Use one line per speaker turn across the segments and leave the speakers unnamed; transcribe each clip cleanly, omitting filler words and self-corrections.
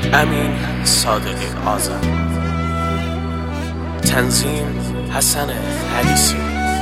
امین صادقی آزاد، تنظیم حسن حدیثی.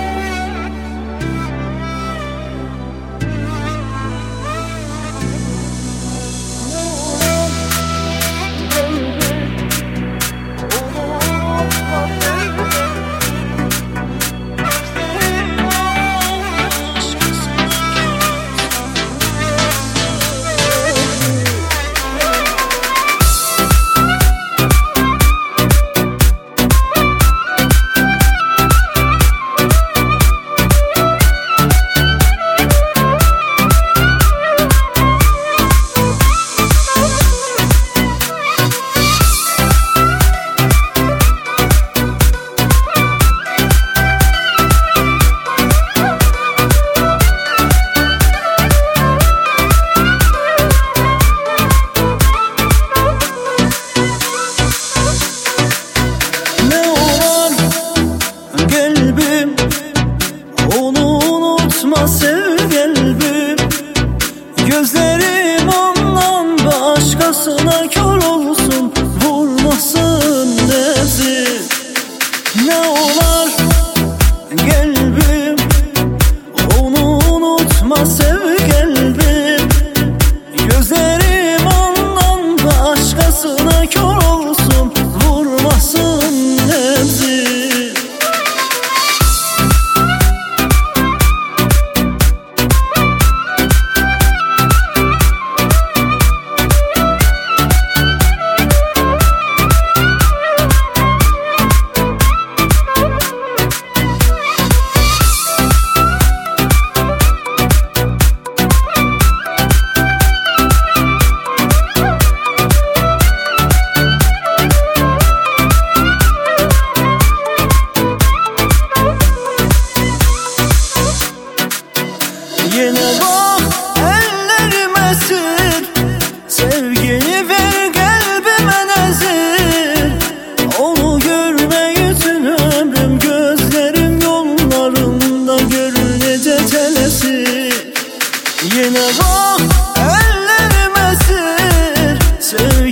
Gözlerim ondan başkasına kör olsun, vurmasın nefsi. Ne olar gelbim, onu unutma sev gelbim. Gözlerim ondan başkasına kör olsun, vurmasın nefsi. Yine bak ellerime sil, sevgini ver kalbime nezir. Onu görme için ömrüm, gözlerim yollarında görünece telesir. Yine bak ellerime sil, sevgini